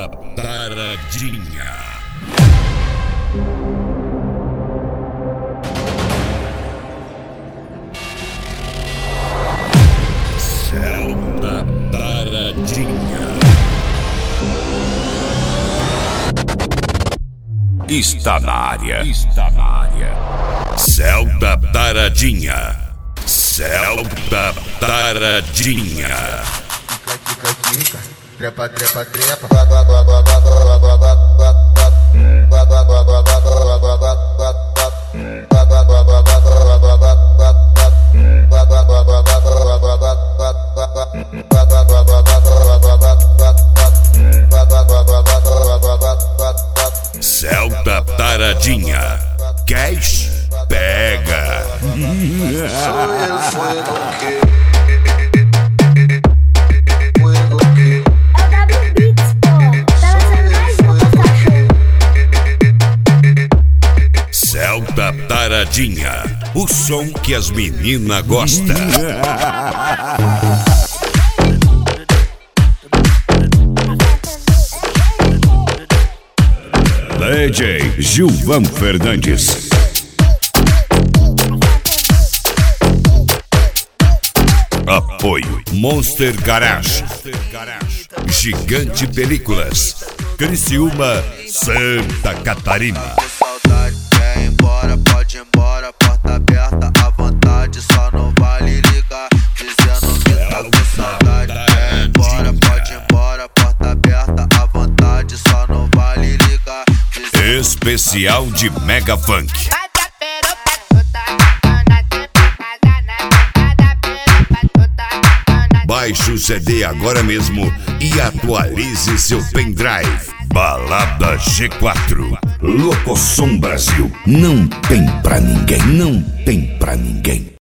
Taradinha. Céu da Taradinha. Está na área. Céu da Taradinha. Céu da Taradinha. Trepa, trepa, trepa. Céu da Taradinha. Queres? Pega. Céu da Taradinha, o som que as meninas gostam. DJ Gilvan Fernandes. Apoio Monster Garage, Gigante Películas, Criciúma, Santa Catarina. Saudade, quer ir embora, pode ir embora, porta aberta à vontade, só não vale ligar, dizendo que tá com saudade. Quer ir embora, pode ir embora, porta aberta à vontade, só não vale ligar. Especial de Mega Funk. Baixe o CD agora mesmo e atualize seu pendrive. Balada G4. Locosom Brasil. Não tem pra ninguém, não tem pra ninguém.